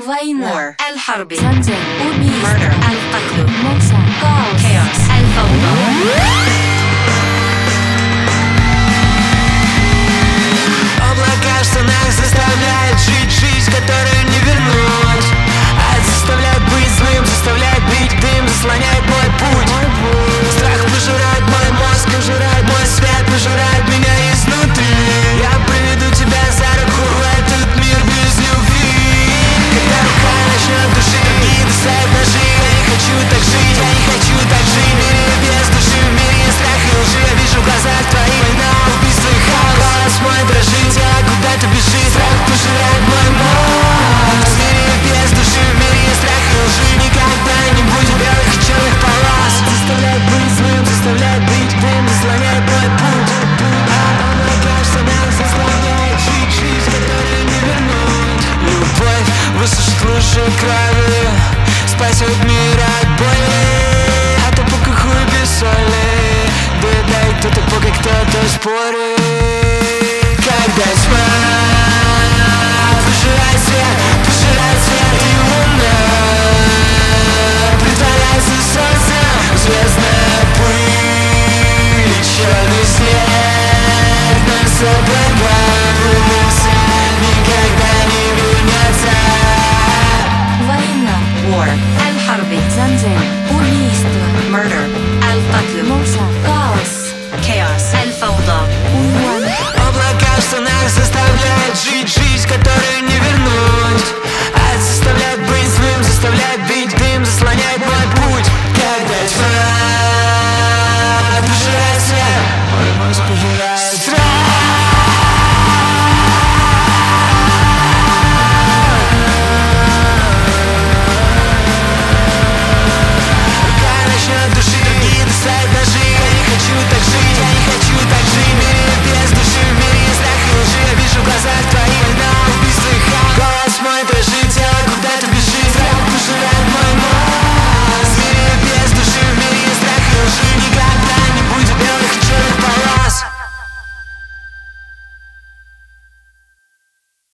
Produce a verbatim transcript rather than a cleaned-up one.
Война. الحرب. Занзен. Убийство. Murder. القتل. موسى. Chaos. Chaos. الفوضى. Облака в штанах заставляют жить жизнь, которую не вернуть. А заставляет быть злым, заставляет бить дым, заслоняет мой путь. Страх пожирает мой мозг, пожирает мой свет, пожирает меня изнутри. Я приведу тебя за руку в этот мир без любви. Когда рука начнет душить, другие достают ножи. Я не хочу так жить, я не хочу так жить. В мире без души, в мире страх и лжи. Я вижу в глазах твоих война, убийство и хаос. Голос мой дрожит, тело куда-то бежит. Страх пожирает мой мозг. В мире без души, в мире страх и лжи. Никогда не будет белых и черных полос. Заставляет быть злым, заставляет бить дым, заслоняет мой путь. А облака в штанах заслоняет жить жизнь, которую не вернуть. Любовь высушит лучше крови, спасет мир от боли. А то пока хуй без соли, да дай кто-то пока кто-то спорит. Когда тьма